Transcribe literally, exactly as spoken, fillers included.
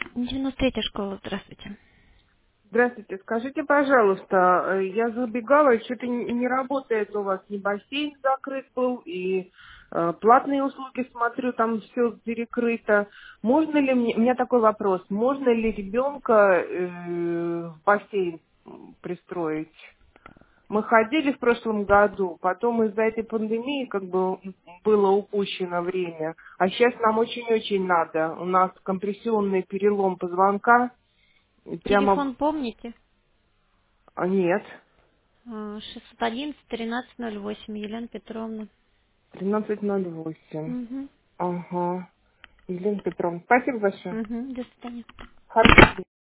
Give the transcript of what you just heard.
девяносто третья школа, здравствуйте. Здравствуйте, скажите, пожалуйста, э, я забегала, что-то не не работает у вас, ни бассейн закрыт был, и э, платные услуги, смотрю, там все перекрыто. Можно ли мне, у меня такой вопрос, можно ли ребенка э, в бассейн м, пристроить? Мы ходили в прошлом году, потом из-за этой пандемии как бы было упущено время, а сейчас нам очень-очень надо. У нас компрессионный перелом позвонка, и прямо Телефон помните? а, нет. А, шестьсот одиннадцать тринадцать ноль восемь, Елена Петровна. тринадцать ноль восемь. Угу. Ага. Елена Петровна, спасибо большое. Угу. До свидания. Хорошего дня.